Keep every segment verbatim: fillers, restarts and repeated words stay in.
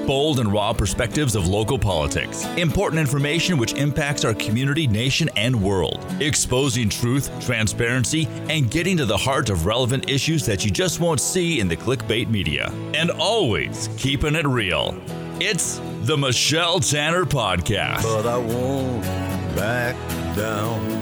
Bold and raw perspectives of local politics. Important information which impacts our community, nation, and world. Exposing truth, transparency, and getting to the heart of relevant issues that you just won't see in the clickbait media. And always keeping it real. It's the Michelle Tanner Podcast. But I won't back down.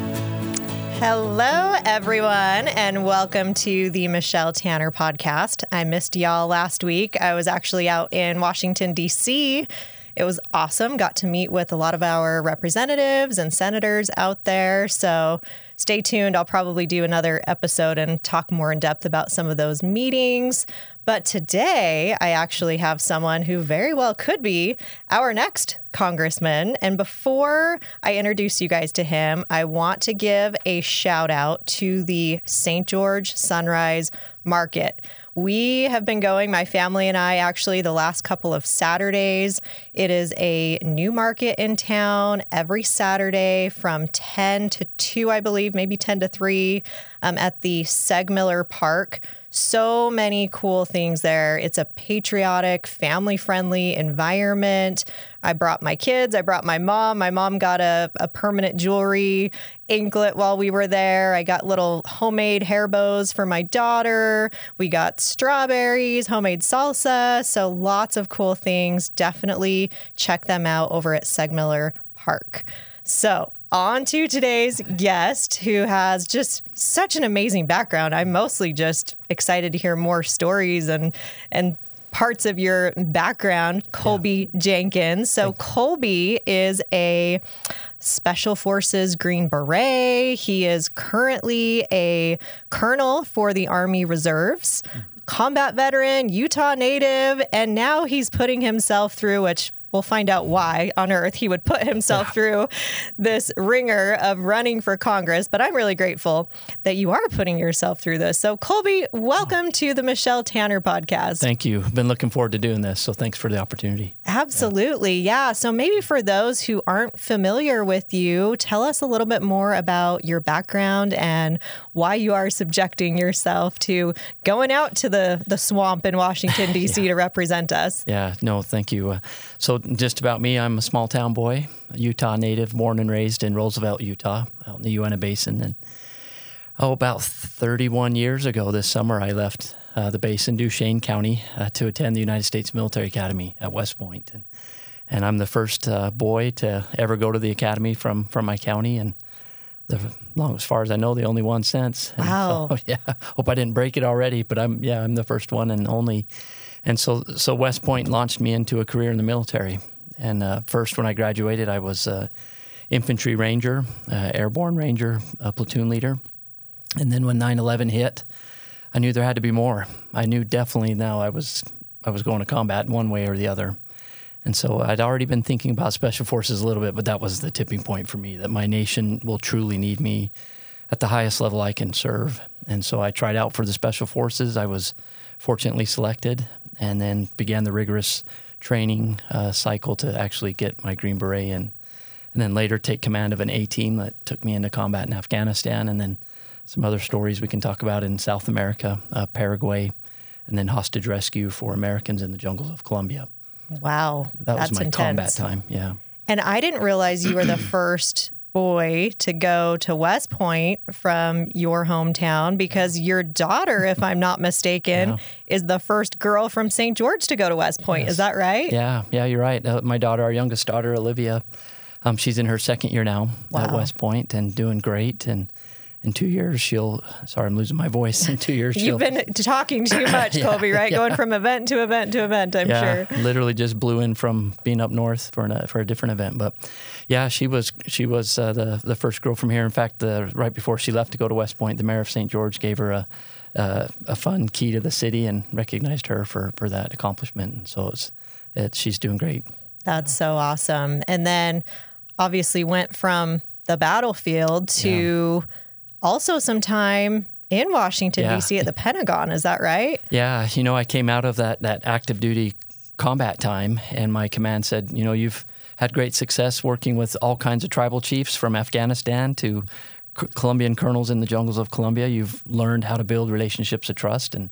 Hello, everyone, and welcome to the Michelle Tanner Podcast. I missed y'all last week. I was actually out in Washington, D C It was awesome. Got to meet with a lot of our representatives and senators out there. So stay tuned. I'll probably do another episode and talk more in depth about some of those meetings. But today, I actually have someone who very well could be our next congressman. And before I introduce you guys to him, I want to give a shout out to the Saint George Sunrise Market. We have been going, my family and I, actually the last couple of Saturdays. It is a new market in town every Saturday from ten to two, I believe, maybe ten to three um, at the Segmiller Park. So many cool things there. It's a patriotic, family-friendly environment. I brought my kids. I brought my mom. My mom got a, a permanent jewelry anklet while we were there. I got little homemade hair bows for my daughter. We got strawberries, homemade salsa. So lots of cool things. Definitely check them out over at Segmiller Park. So on to today's guest, who has just such an amazing background. I'm mostly just excited to hear more stories and and parts of your background, Colby yeah. Jenkins. So Colby is a Special Forces Green Beret. He is currently a colonel for the Army Reserves, combat veteran, Utah native, and now he's putting himself through, which we'll find out why on earth he would put himself yeah. through this ringer of running for Congress. But I'm really grateful that you are putting yourself through this. So, Colby, welcome to the Michelle Tanner Podcast. Thank you. I've been looking forward to doing this. So thanks for the opportunity. Absolutely. Yeah. yeah. So maybe for those who aren't familiar with you, tell us a little bit more about your background and why you are subjecting yourself to going out to the, the swamp in Washington, D C yeah. to represent us. Yeah. No, thank you. Uh, so just about me, I'm a small town boy, a Utah native, born and raised in Roosevelt, Utah, out in the Uinta Basin. And oh, about thirty-one years ago this summer, I left uh, the base in Duchesne County uh, to attend the United States Military Academy at West Point. And, and I'm the first uh, boy to ever go to the academy from, from my county. And the long as far as I know, the only one since. And wow. So, yeah. Hope I didn't break it already, but I'm, yeah, I'm the first one and only. And so, so West Point launched me into a career in the military. And uh, first, when I graduated, I was uh, infantry ranger, uh, airborne ranger, a platoon leader. And then when nine eleven hit, I knew there had to be more. I knew definitely now I was I was going to combat in one way or the other. And so I'd already been thinking about Special Forces a little bit, but that was the tipping point for me, that my nation will truly need me at the highest level I can serve. And so I tried out for the Special Forces. I was fortunately selected, and then began the rigorous training uh, cycle to actually get my Green Beret, and and then later take command of an A-team that took me into combat in Afghanistan, and then some other stories we can talk about in South America, uh, Paraguay, and then hostage rescue for Americans in the jungles of Colombia. Wow, that that's was my intense. combat time. Yeah, and I didn't realize you were the first boy to go to West Point from your hometown, because your daughter, if I'm not mistaken, yeah. is the first girl from Saint George to go to West Point. Yes. Is that right? Yeah, yeah, you're right. Uh, my daughter, our youngest daughter, Olivia, um, she's in her second year now wow. at West Point and doing great. And in two years, she'll, sorry, I'm losing my voice. In two years, she'll. You've been talking too much, yeah, Colby, right? Yeah. Going from event to event to event, I'm yeah, sure. Literally just blew in from being up north for, an, for a different event. But yeah, she was she was uh, the, the first girl from here. In fact, the, right before she left to go to West Point, the mayor of Saint George gave her a, a, a fun key to the city and recognized her for, for that accomplishment. And so it's, it's she's doing great. That's so awesome. And then obviously went from the battlefield to... Yeah. Also some time in Washington, yeah. D C at the Pentagon. Is that right? Yeah. You know, I came out of that, that active duty combat time, and my command said, you know, you've had great success working with all kinds of tribal chiefs from Afghanistan to C- Colombian colonels in the jungles of Colombia. You've learned how to build relationships of trust. And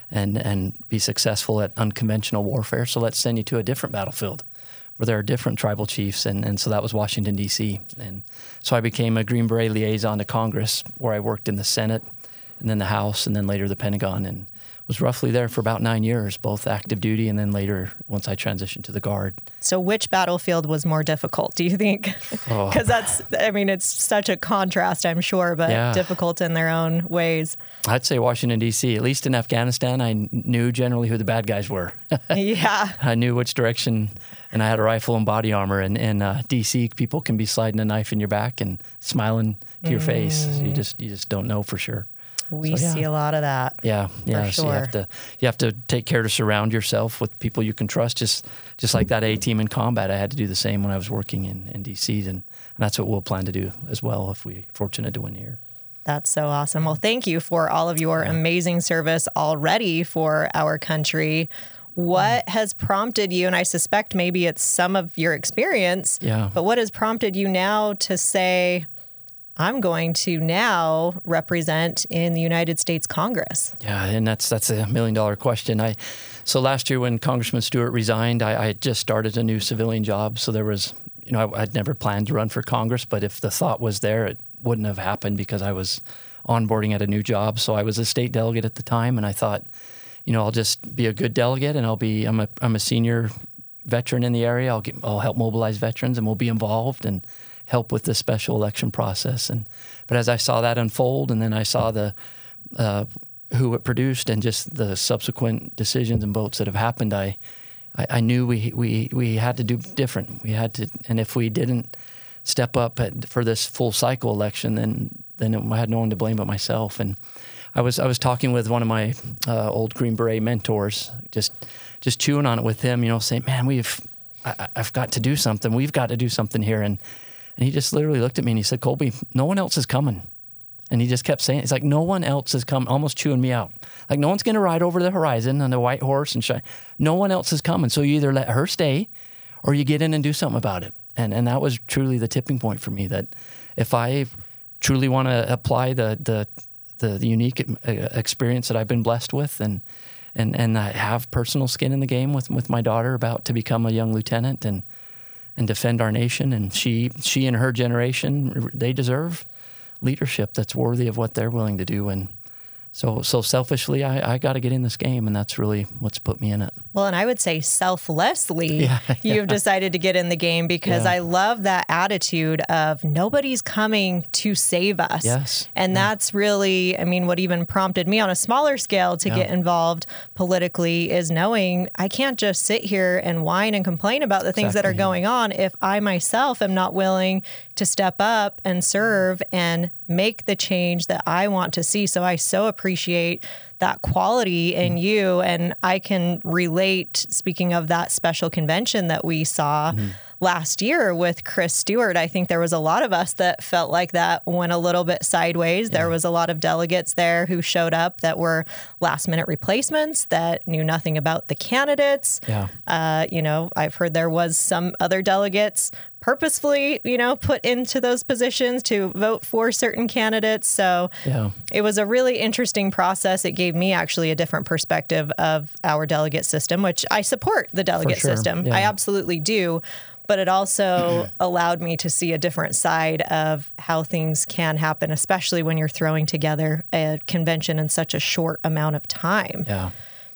and and be successful at unconventional warfare. So let's send you to a different battlefield where there are different tribal chiefs. And, and so that was Washington, D C. And so I became a Green Beret liaison to Congress, where I worked in the Senate and then the House and then later the Pentagon, and was roughly there for about nine years, both active duty and then later once I transitioned to the Guard. So which battlefield was more difficult, do you think? Because oh. that's, I mean, it's such a contrast, I'm sure, but yeah. difficult in their own ways. I'd say Washington, D C. At least in Afghanistan, I knew generally who the bad guys were. Yeah. I knew which direction, and I had a rifle and body armor. And in uh, D C, people can be sliding a knife in your back and smiling to your mm. face. You just you just don't know for sure. We so, yeah. see a lot of that. Yeah, yeah. For so sure. you have to you have to take care to surround yourself with people you can trust. Just just like that A team in combat, I had to do the same when I was working in, in D C, and, and that's what we'll plan to do as well if we're fortunate to win here. That's so awesome. Well, thank you for all of your amazing service already for our country. What has prompted you, and I suspect maybe it's some of your experience, yeah. but what has prompted you now to say, I'm going to now represent in the United States Congress? Yeah, and that's that's a million dollar question. I so last year when Congressman Stewart resigned, I, I had just started a new civilian job. So there was, you know, I, I'd never planned to run for Congress, but if the thought was there, it wouldn't have happened because I was onboarding at a new job. So I was a state delegate at the time, and I thought, you know, I'll just be a good delegate, and I'll be I'm a I'm a senior veteran in the area. I'll get I'll help mobilize veterans, and we'll be involved and help with the special election process. And but as I saw that unfold, and then I saw the uh, who it produced and just the subsequent decisions and votes that have happened, I I, I knew we, we we had to do different. We had to, and if we didn't step up at, for this full cycle election, then then it, I had no one to blame but myself. And I was I was talking with one of my uh, old Green Beret mentors, just just chewing on it with him, you know, saying, "Man, we've I, I've got to do something. We've got to do something here." And And he just literally looked at me and he said, "Colby, no one else is coming." And he just kept saying, it's like, no one else is coming, almost chewing me out. Like, no one's going to ride over the horizon on a white horse and shine. No one else is coming. So you either let her stay or you get in and do something about it. And and that was truly the tipping point for me, that if I truly want to apply the, the, the, the unique experience that I've been blessed with, and, and, and I have personal skin in the game with, with my daughter about to become a young lieutenant and, and defend our nation. And she she and her generation, they deserve leadership that's worthy of what they're willing to do. And so so selfishly, I, I got to get in this game, and that's really what's put me in it. Well, and I would say selflessly, yeah, yeah. you've decided to get in the game, because yeah. I love that attitude of nobody's coming to save us. Yes. And yeah. that's really, I mean, what even prompted me on a smaller scale to yeah. get involved politically is knowing I can't just sit here and whine and complain about the things exactly, that are yeah. going on if I myself am not willing to step up and serve and make the change that I want to see. So I so appreciate that quality in you. And I can relate, speaking of that special convention that we saw mm-hmm. last year with Chris Stewart, I think there was a lot of us that felt like that went a little bit sideways. Yeah. There was a lot of delegates there who showed up that were last minute replacements that knew nothing about the candidates. Yeah. Uh, you know, I've heard there was some other delegates purposefully, you know, put into those positions to vote for certain candidates. So yeah. it was a really interesting process. It gave me actually a different perspective of our delegate system, which I support the delegate sure. system. Yeah. I absolutely do. But it also allowed me to see a different side of how things can happen, especially when you're throwing together a convention in such a short amount of time. Yeah.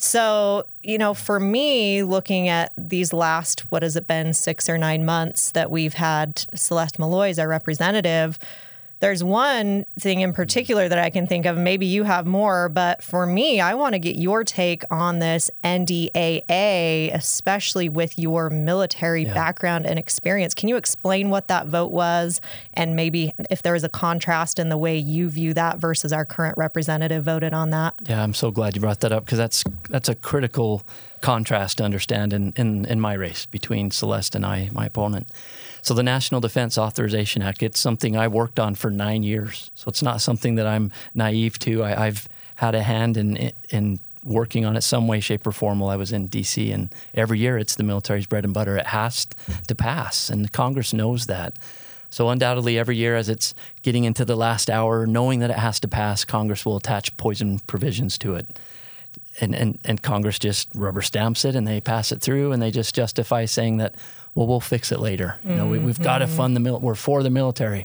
So, you know, for me, looking at these last, what has it been, six or nine months that we've had Celeste Malloy as our representative, there's one thing in particular that I can think of. Maybe you have more, but for me, I want to get your take on this N D A A, especially with your military yeah. background and experience. Can you explain what that vote was, and maybe if there was a contrast in the way you view that versus our current representative voted on that? Yeah, I'm so glad you brought that up, because that's that's a critical contrast to understand in, in, in my race between Celeste and I, my opponent. So the National Defense Authorization Act, it's something I worked on for nine years. So it's not something that I'm naive to. I, I've had a hand in in working on it some way, shape, or form while I was in D C. And every year it's the military's bread and butter. It has to pass, and Congress knows that. So undoubtedly every year as it's getting into the last hour, knowing that it has to pass, Congress will attach poison provisions to it. And, and, and Congress just rubber stamps it and they pass it through and they just justify saying that, well, we'll fix it later. Mm-hmm. You know, we, we've got to fund the mil- we're for the military.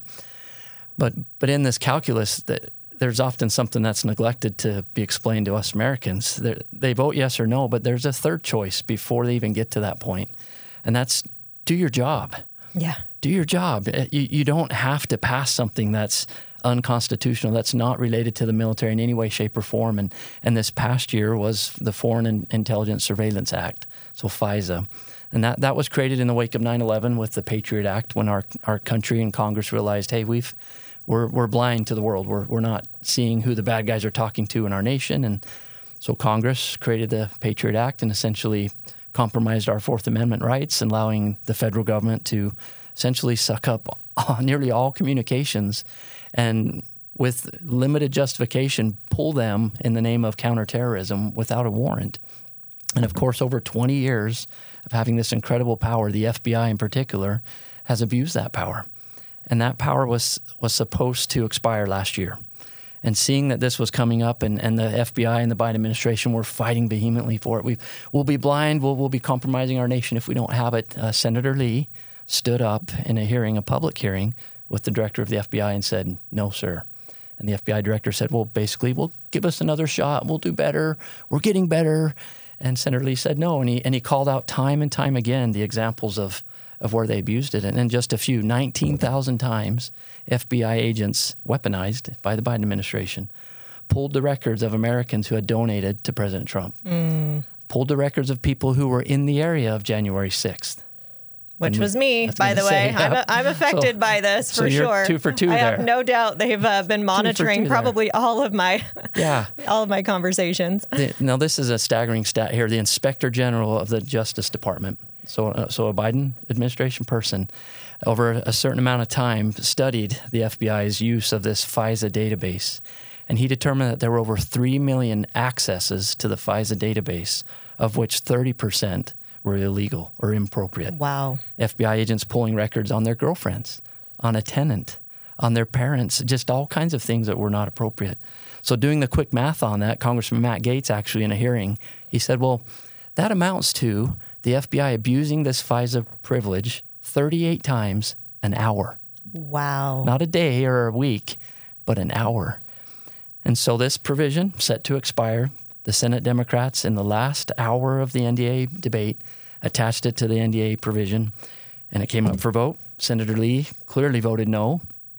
But but in this calculus, that there's often something that's neglected to be explained to us Americans. They're, they vote yes or no, but there's a third choice before they even get to that point, and that's do your job. Yeah, do your job. You you don't have to pass something that's unconstitutional, that's not related to the military in any way, shape, or form. And and this past year was the Foreign and Intelligence Surveillance Act, so FISA. And that, that was created in the wake of nine eleven with the Patriot Act, when our our country and Congress realized, hey, we've we're we're blind to the world. We're we're not seeing who the bad guys are talking to in our nation. And so Congress created the Patriot Act and essentially compromised our Fourth Amendment rights, allowing the federal government to essentially suck up nearly all communications and with limited justification, pull them in the name of counterterrorism without a warrant. And of course, over twenty years of having this incredible power, the F B I in particular has abused that power. And that power was, was supposed to expire last year. And seeing that this was coming up and, and the F B I and the Biden administration were fighting vehemently for it, we, we'll be blind, we'll, we'll be compromising our nation if we don't have it. Uh, Senator Lee stood up in a hearing, a public hearing, with the director of the F B I and said, no, sir. And the F B I director said, well, basically, well, give us another shot. We'll do better. We're getting better. And Senator Lee said no. And he and he called out time and time again the examples of, of where they abused it. And in just a few, nineteen thousand times, F B I agents, weaponized by the Biden administration, pulled the records of Americans who had donated to President Trump, mm. pulled the records of people who were in the area of January sixth. Which was me, by the way. Say, yeah. I'm, a, I'm affected so, by this for so you're sure. Two for two I there. have no doubt they've uh, been monitoring probably there. all of my yeah. all of my conversations. The, now, this is a staggering stat here. The Inspector General of the Justice Department, so uh, so a Biden administration person, over a certain amount of time studied the F B I's use of this FISA database, and he determined that there were over three million accesses to the FISA database, of which thirty percent were illegal or inappropriate. Wow. F B I agents pulling records on their girlfriends, on a tenant, on their parents, just all kinds of things that were not appropriate. So doing the quick math on that, Congressman Matt Gaetz actually in a hearing, he said, well, that amounts to the F B I abusing this FISA privilege thirty-eight times an hour. Wow. Not a day or a week, but an hour. And so this provision set to expire. The Senate Democrats, in the last hour of the N D A debate, attached it to the N D A provision, and it came up for vote. Senator Lee clearly voted no.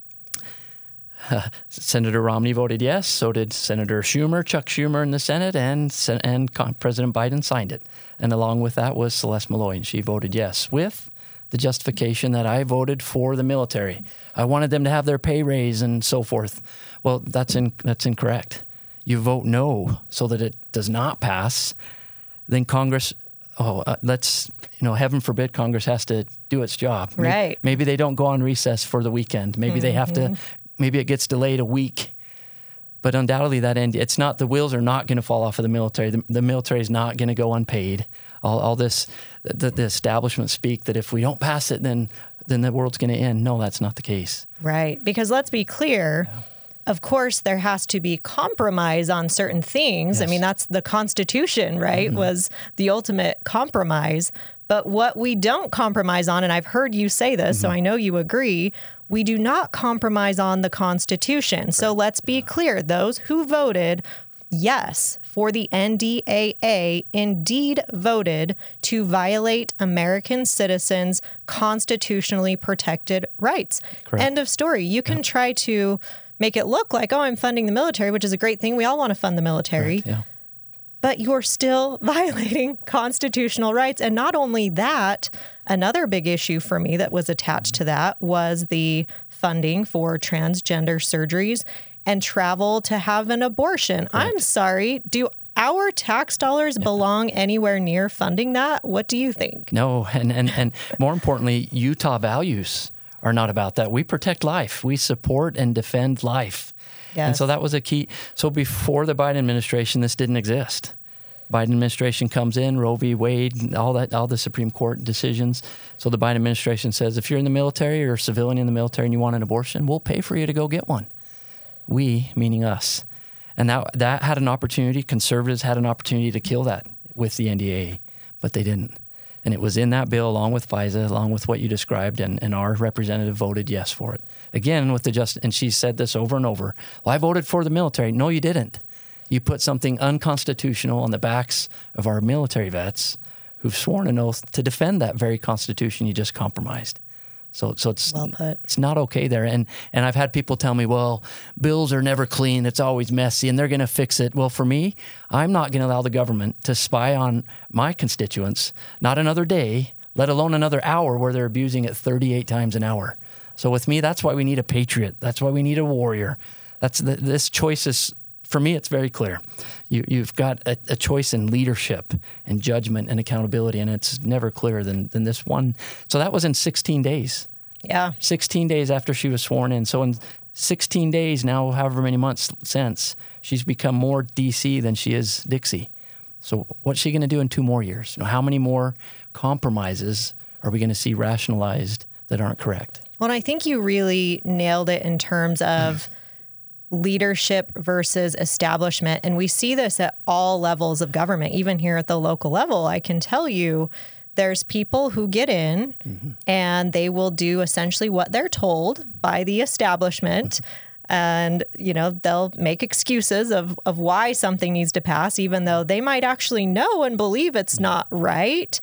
Uh, Senator Romney voted yes. So did Senator Schumer, Chuck Schumer in the Senate, and and President Biden signed it. And along with that was Celeste Malloy, and she voted yes, with the justification that I voted for the military. I wanted them to have their pay raise and so forth. Well, that's in, that's incorrect. You vote no so that it does not pass, then Congress, oh, uh, let's, you know, heaven forbid Congress has to do its job. Right. Maybe, maybe they don't go on recess for the weekend. Maybe mm-hmm. they have to, maybe it gets delayed a week. But undoubtedly that end, it's not, the wheels are not going to fall off of the military. The, the military is not going to go unpaid. All, all this, the, the establishment speak that if we don't pass it, then then the world's going to end. No, that's not the case. Right. Because let's be clear. Yeah. Of course, there has to be compromise on certain things. Yes. I mean, that's the Constitution, right, mm-hmm. was the ultimate compromise. But what we don't compromise on, and I've heard you say this, mm-hmm. so I know you agree, we do not compromise on the Constitution. Right. So let's be yeah. clear. Those who voted yes for the N D A A indeed voted to violate American citizens' constitutionally protected rights. Correct. End of story. You can yeah. try to make it look like, oh, I'm funding the military, which is a great thing. We all want to fund the military. Right, yeah. But you're still violating constitutional rights. And not only that, another big issue for me that was attached to that was the funding for transgender surgeries and travel to have an abortion. Correct. I'm sorry. Do our tax dollars yeah. belong anywhere near funding that? What do you think? No. And, and, and more importantly, Utah values are not about that. We protect life. We support and defend life. Yes. And so that was a key. So before the Biden administration, this didn't exist. Biden administration comes in, Roe v. Wade, all that, all the Supreme Court decisions. So the Biden administration says, if you're in the military or a civilian in the military and you want an abortion, we'll pay for you to go get one. We, meaning us. And that, that had an opportunity, conservatives had an opportunity to kill that with the N D A A, but they didn't. And it was in that bill along with FISA, along with what you described, and, and our representative voted yes for it. Again, with the just, and she said this over and over, well, I voted for the military. No, you didn't. You put something unconstitutional on the backs of our military vets who've sworn an oath to defend that very Constitution you just compromised. So, so it's well put. It's not okay there. And and I've had people tell me, well, bills are never clean. It's always messy, and they're going to fix it. Well, for me, I'm not going to allow the government to spy on my constituents, not another day, let alone another hour where they're abusing it thirty-eight times an hour. So with me, that's why we need a patriot. That's why we need a warrior. That's the, this choice is, for me, it's very clear. You, you've got a, a choice in leadership and judgment and accountability, and it's never clearer than, than this one. So that was in sixteen days. Yeah. sixteen days after she was sworn in. So in sixteen days now, however many months since, she's become more D C than she is Dixie. So what's she going to do in two more years? You know, how many more compromises are we going to see rationalized that aren't correct? Well, and I think you really nailed it in terms of leadership versus establishment. And we see this at all levels of government, even here at the local level. I can tell you there's people who get in mm-hmm. and they will do essentially what they're told by the establishment. Mm-hmm. And, you know, they'll make excuses of, of why something needs to pass, even though they might actually know and believe it's not right.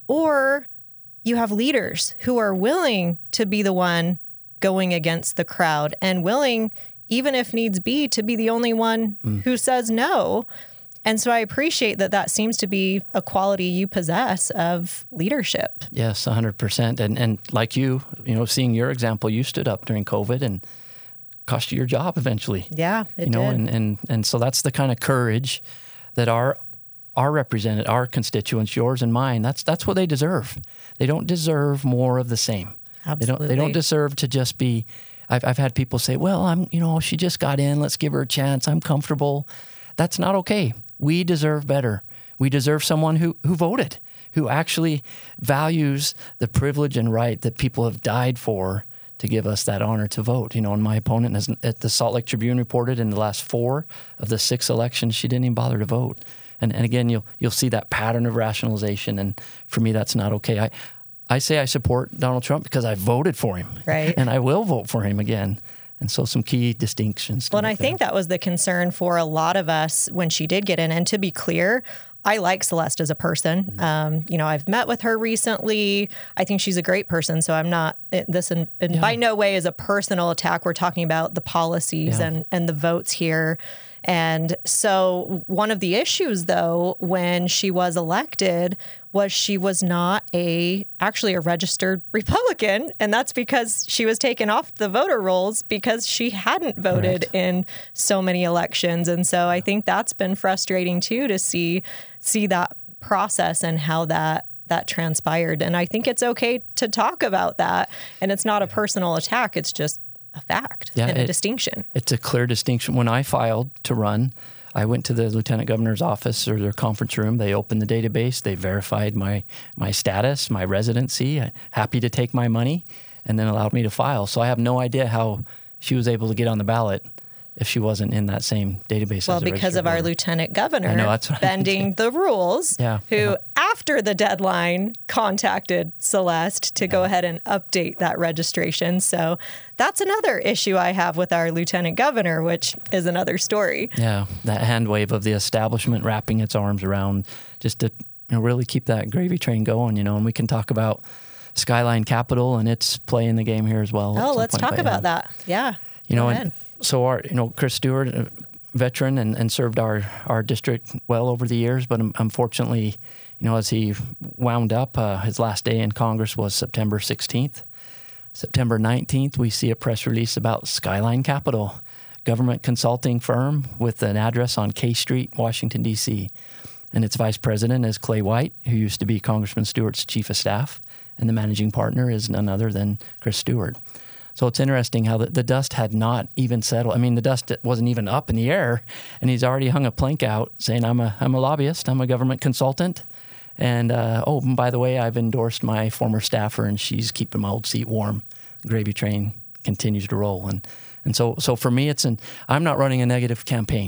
Or you have leaders who are willing to be the one going against the crowd and willing, even if needs be, to be the only one mm. who says no. And so I appreciate that that seems to be a quality you possess of leadership. Yes, one hundred percent. And and like you, you know, seeing your example, you stood up during COVID and cost you your job eventually. Yeah, it you know, did. And, and, and so that's the kind of courage that our our represented, our constituents, yours and mine, that's that's what they deserve. They don't deserve more of the same. Absolutely. They don't, they don't deserve to just be, I've, I've had people say, well, I'm, you know, she just got in, let's give her a chance, I'm comfortable. That's not okay. We deserve better. We deserve someone who, who voted, who actually values the privilege and right that people have died for to give us that honor to vote. You know, and my opponent has, at the Salt Lake Tribune reported in the last four of the six elections, she didn't even bother to vote. And, and again, you'll you'll see that pattern of rationalization, and for me, that's not okay. I, I say I support Donald Trump because I voted for him, right? And I will vote for him again. And so some key distinctions. Well, and I there. think that was the concern for a lot of us when she did get in. And to be clear, I like Celeste as a person. Mm-hmm. Um, you know, I've met with her recently. I think she's a great person. So I'm not, this in, in yeah. by no way is a personal attack. We're talking about the policies yeah. and, and the votes here. And so one of the issues, though, when she was elected was she was not a actually a registered Republican. And that's because she was taken off the voter rolls because she hadn't voted Correct. in so many elections. And so I think that's been frustrating, too, to see see that process and how that that transpired. And I think it's okay to talk about that. And it's not a personal attack. It's just a fact yeah, and a it, distinction. It's a clear distinction. When I filed to run, I went to the lieutenant governor's office or their conference room. They opened the database. They verified my my status, my residency, happy to take my money, and then allowed me to file. So I have no idea how she was able to get on the ballot if she wasn't in that same database. Well, as a because of our voter. lieutenant governor I know, that's what bending the rules, yeah, who yeah. after the deadline contacted Celeste to yeah. go ahead and update that registration. So that's another issue I have with our lieutenant governor, which is another story. Yeah, that hand wave of the establishment wrapping its arms around just to you know, really keep that gravy train going, you know, and we can talk about Skyline Capital and its play in the game here as well. Oh, let's talk about that. Yeah. You know, and so our, you know, Chris Stewart, a veteran and, and served our, our district well over the years, but unfortunately, you know, as he wound up, uh, his last day in Congress was September sixteenth. September nineteenth, we see a press release about Skyline Capital, government consulting firm with an address on K Street, Washington, D C. And its vice president is Clay White, who used to be Congressman Stewart's chief of staff, and the managing partner is none other than Chris Stewart. So it's interesting how the, the dust had not even settled. I mean, the dust wasn't even up in the air, and he's already hung a plank out saying, I'm a I'm a lobbyist, I'm a government consultant, and uh, oh, and by the way, I've endorsed my former staffer, and she's keeping my old seat warm. The gravy train continues to roll. And and so so for me, it's an I'm not running a negative campaign.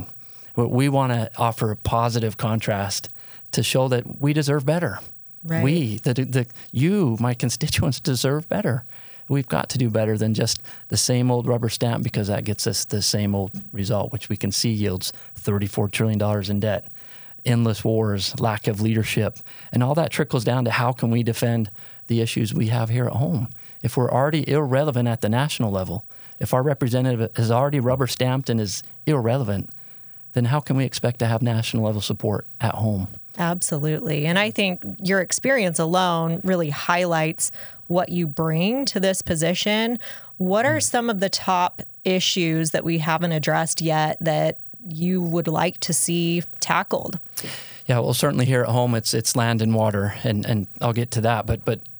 We want to offer a positive contrast to show that we deserve better. Right. We, the, the, you, my constituents, deserve better. We've got to do better than just the same old rubber stamp, because that gets us the same old result, which we can see yields thirty-four trillion dollars in debt, endless wars, lack of leadership, and all that trickles down to how can we defend the issues we have here at home. If we're already irrelevant at the national level, if our representative is already rubber stamped and is irrelevant, then how can we expect to have national level support at home? Absolutely. And I think your experience alone really highlights what you bring to this position. What are some of the top issues that we haven't addressed yet that you would like to see tackled? Yeah, well, certainly here at home, it's it's land and water, and, and I'll get to that. But but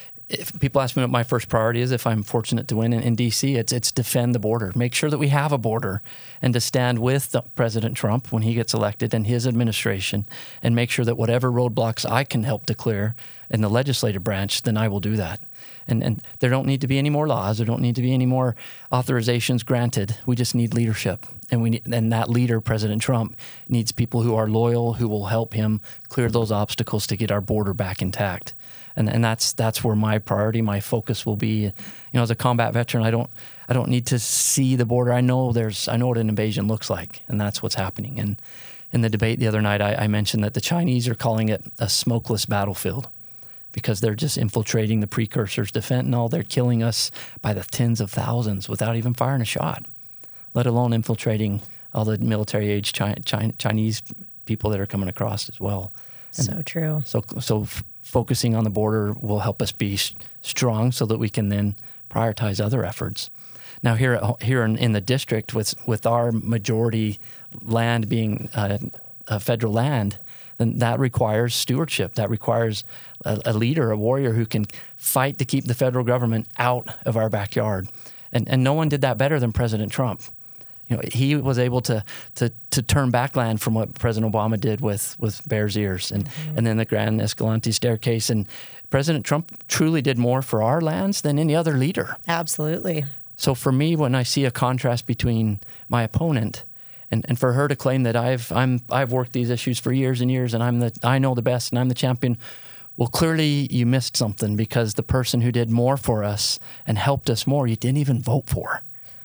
if people ask me what my first priority is, if I'm fortunate to win in, in D C, it's it's defend the border, make sure that we have a border, and to stand with the President Trump when he gets elected and his administration, and make sure that whatever roadblocks I can help to clear in the legislative branch, then I will do that. And and there don't need to be any more laws. There don't need to be any more authorizations granted. We just need leadership. And we need, and that leader, President Trump, needs people who are loyal, who will help him clear those obstacles to get our border back intact. And and that's that's where my priority, my focus will be. You know, as a combat veteran, I don't I don't need to see the border. I know there's I know what an invasion looks like, and that's what's happening. And in the debate the other night, I, I mentioned that the Chinese are calling it a smokeless battlefield, because they're just infiltrating the precursors to fentanyl. They're killing us by the tens of thousands without even firing a shot, let alone infiltrating all the military-age Chi- Chi- Chinese people that are coming across as well. And so true. So, so f- focusing on the border will help us be sh- strong, so that we can then prioritize other efforts. Now, here at, here in, in the district, with with our majority land being uh, uh, federal land, then that requires stewardship. That requires a, a leader, a warrior who can fight to keep the federal government out of our backyard. And and no one did that better than President Trump. You know, he was able to to to turn back land from what President Obama did with, with Bears Ears and, mm-hmm. and then the Grand Escalante staircase. And President Trump truly did more for our lands than any other leader. Absolutely. So for me, when I see a contrast between my opponent and, and for her to claim that I've I'm I've worked these issues for years and years and I'm the I know the best and I'm the champion, well, clearly you missed something, because the person who did more for us and helped us more, you didn't even vote for.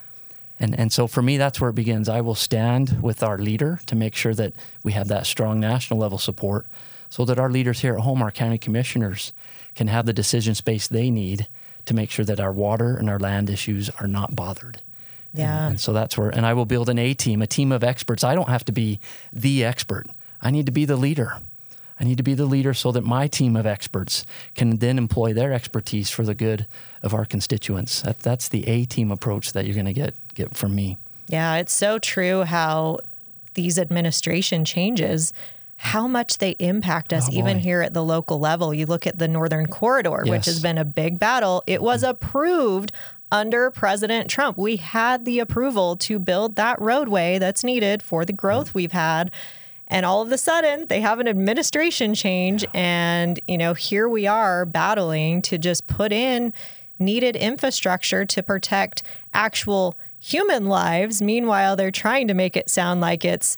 And and so for me, that's where it begins. I will stand with our leader to make sure that we have that strong national level support, so that our leaders here at home, our county commissioners, can have the decision space they need to make sure that our water and our land issues are not bothered. Yeah. And, and so that's where, and I will build an A team, a team of experts. I don't have to be the expert. I need to be the leader. I need to be the leader so that my team of experts can then employ their expertise for the good of our constituents. That, that's the A-team approach that you're going to get get from me. Yeah, it's so true how these administration changes, how much they impact us, Oh, even boy. here at the local level. You look at the Northern Corridor, Yes. which has been a big battle. It was approved under President Trump. We had the approval to build that roadway that's needed for the growth we've had. And all of a sudden, they have an administration change. And, you know, here we are battling to just put in needed infrastructure to protect actual human lives. Meanwhile, they're trying to make it sound like it's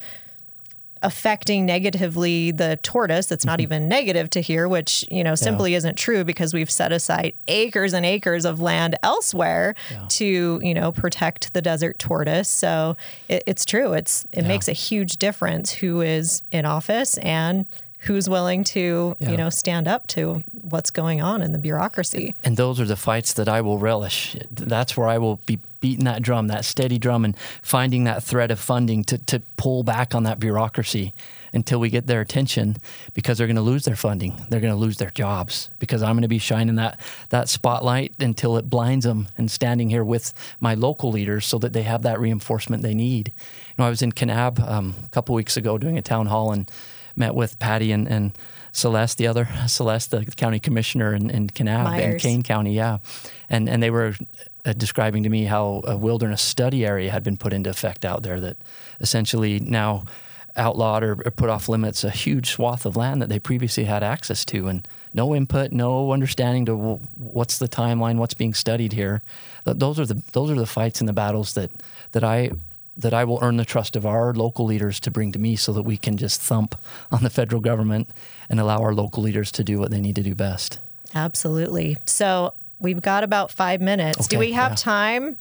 affecting negatively the tortoise. That's not even negative to hear, which, you know, simply Yeah. isn't true, because we've set aside acres and acres of land elsewhere Yeah. to, you know, protect the desert tortoise. So it, it's true. It's it Yeah. makes a huge difference who is in office and who's willing to, Yeah. you know, stand up to what's going on in the bureaucracy. And those are the fights that I will relish. That's where I will be beating that drum, that steady drum, and finding that thread of funding to, to pull back on that bureaucracy until we get their attention, because they're going to lose their funding. They're going to lose their jobs, because I'm going to be shining that, that spotlight until it blinds them, and standing here with my local leaders so that they have that reinforcement they need. You know, I was in Kanab um, a couple weeks ago doing a town hall and met with Patty and, and Celeste, the other Celeste, the county commissioner in, in Kanab Myers. and Kane County, yeah. And and they were uh, describing to me how a wilderness study area had been put into effect out there that essentially now outlawed or, or put off limits a huge swath of land that they previously had access to, and no input, no understanding to w- what's the timeline, what's being studied here. Th- Those are the those are the fights and the battles that that I that I will earn the trust of our local leaders to bring to me so that we can just thump on the federal government and allow our local leaders to do what they need to do best. Absolutely. So we've got about five minutes. Okay, do we have yeah. time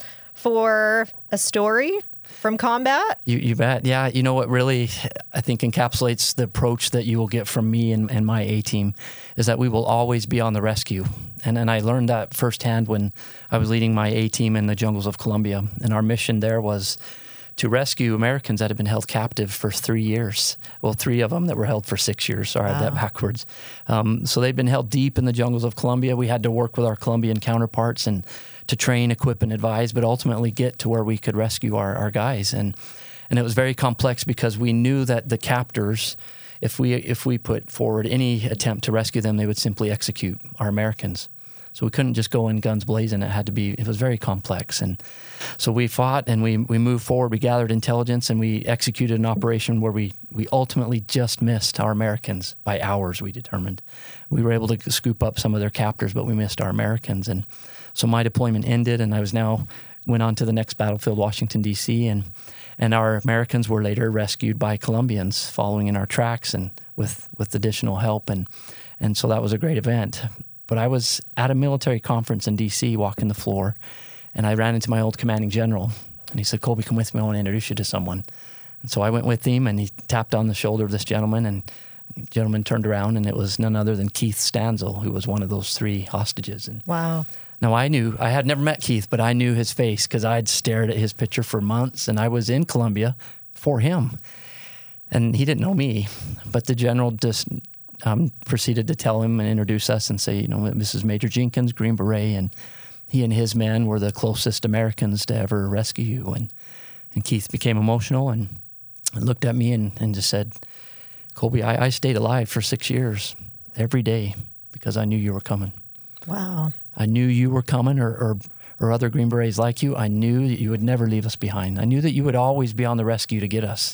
for a story from combat? You, you bet. Yeah, you know what really, I think, encapsulates the approach that you will get from me and, and my A-team is that we will always be on the rescue. And, and I learned that firsthand when I was leading my A-team in the jungles of Colombia. And our mission there was to rescue Americans that had been held captive for three years. Well, three of them that were held for six years. Sorry, I had that backwards. Um, so they'd been held deep in the jungles of Colombia. We had to work with our Colombian counterparts and to train, equip, and advise, but ultimately get to where we could rescue our, our guys. And and it was very complex because we knew that the captors, if we if we put forward any attempt to rescue them, they would simply execute our Americans. So we couldn't just go in guns blazing. It had to be, it was very complex. And so we fought and we we moved forward. We gathered intelligence and we executed an operation where we, we ultimately just missed our Americans by hours, we determined. We were able to scoop up some of their captors, but we missed our Americans. And so my deployment ended and I was now, went on to the next battlefield, Washington, D C, and and our Americans were later rescued by Colombians following in our tracks and with, with additional help. And, and so that was a great event. But I was at a military conference in D C walking the floor, and I ran into my old commanding general. And he said, Colby, come with me. I want to introduce you to someone. And so I went with him, and he tapped on the shoulder of this gentleman, and the gentleman turned around, and it was none other than Keith Stanzel, who was one of those three hostages. And Wow. now, I knew, I had never met Keith, but I knew his face because I'd stared at his picture for months, and I was in Colombia for him. And he didn't know me, but the general just um, proceeded to tell him and introduce us and say, you know, this is Major Jenkins, Green Beret, and he and his men were the closest Americans to ever rescue you. And, and Keith became emotional and looked at me and, and just said, Colby, I, I stayed alive for six years every day because I knew you were coming. Wow. I knew you were coming or, or, or other Green Berets like you. I knew that you would never leave us behind. I knew that you would always be on the rescue to get us.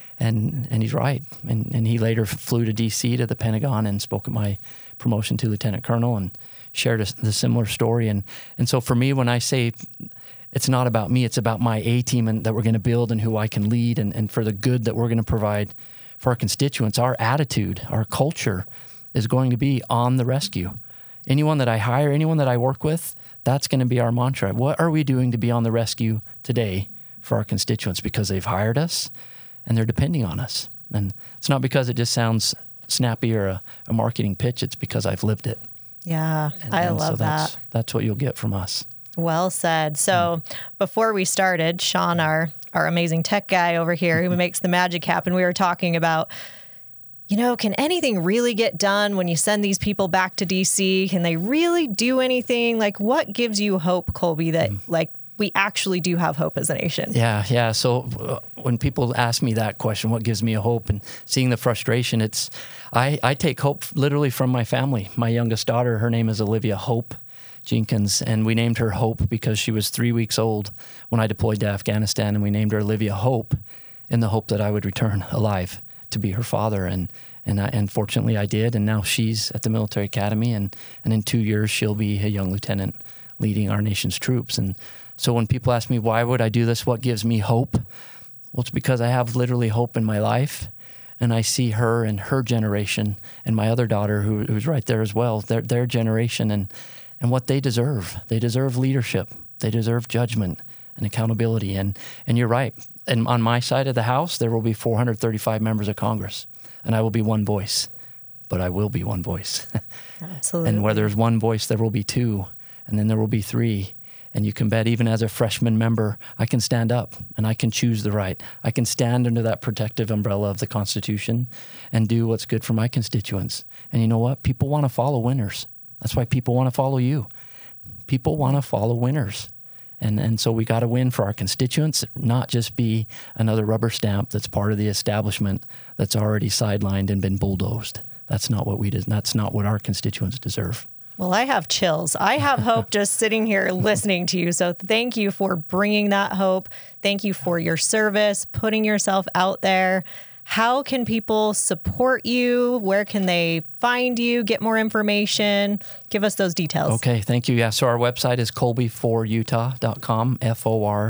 And and he's right. And and he later flew to D C to the Pentagon and spoke at my promotion to Lieutenant Colonel and shared a, the similar story. And, and so for me, when I say it's not about me, it's about my A-team and that we're going to build and who I can lead and, and for the good that we're going to provide for our constituents, our attitude, our culture is going to be on the rescue. Anyone that I hire, anyone that I work with, that's going to be our mantra. What are we doing to be on the rescue today for our constituents? Because they've hired us and they're depending on us. And it's not because it just sounds snappy or a, a marketing pitch. It's because I've lived it. Yeah, And, I and love so that's, that. That's what you'll get from us. Well said. So before we started, Sean, our, our amazing tech guy over here who makes the magic happen, we were talking about, you know, can anything really get done when you send these people back to D C? Can they really do anything? Like, what gives you hope, Colby, that mm. like we actually do have hope as a nation? Yeah, yeah. So uh, when people ask me that question, what gives me a hope and seeing the frustration, it's I, I take hope literally from my family. My youngest daughter, her name is Olivia Hope Jenkins, and we named her Hope because she was three weeks old when I deployed to Afghanistan, and we named her Olivia Hope in the hope that I would return alive to be her father. And and, I, and fortunately I did, and now she's at the military academy, and, and in two years she'll be a young lieutenant leading our nation's troops. And so when people ask me, why would I do this? What gives me hope? Well, it's because I have literally hope in my life, and I see her and her generation and my other daughter who, who's right there as well, their, their generation and, and what they deserve. They deserve leadership. They deserve judgment and accountability. And, and you're right. And on my side of the house, there will be four hundred thirty-five members of Congress, and I will be one voice, but I will be one voice. Absolutely. And where there's one voice, there will be two, and then there will be three. And you can bet even as a freshman member, I can stand up and I can choose the right. I can stand under that protective umbrella of the Constitution and do what's good for my constituents. And you know what? People want to follow winners. That's why people want to follow you. People want to follow winners. And and so we got to win for our constituents, not just be another rubber stamp that's part of the establishment that's already sidelined and been bulldozed. That's not what we do. That's not what our constituents deserve. Well, I have chills. I have hope just sitting here listening to you. So thank you for bringing that hope. Thank you for your service, putting yourself out there. How can people support you? Where can they find you, get more information? Give us those details. Okay, thank you. Yeah, so our website is colby for utah dot com, F O R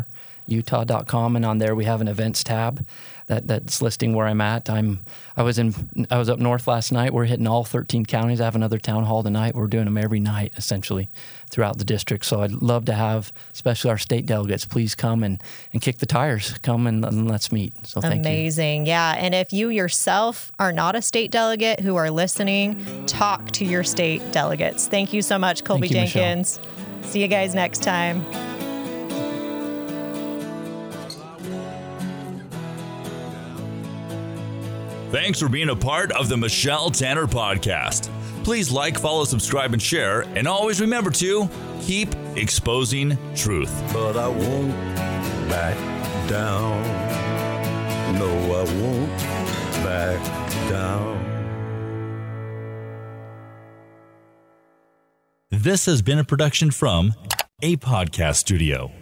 utah dot com, and on there we have an events tab that, that's listing where I'm at. I'm I was in I was up north last night. We're hitting all thirteen counties. I have another town hall tonight. We're doing them every night essentially throughout the district. So I'd love to have, especially our state delegates, please come and, and kick the tires. Come and, and let's meet. So thank you. Amazing. Yeah. And if you yourself are not a state delegate who are listening, talk to your state delegates. Thank you so much, Colby Thank you, Jenkins. Michelle. See you guys next time. Thanks for being a part of the Michelle Tanner Podcast. Please like, follow, subscribe, and share. And always remember to keep exposing truth. But I won't back down. No, I won't back down. This has been a production from A Podcast Studio.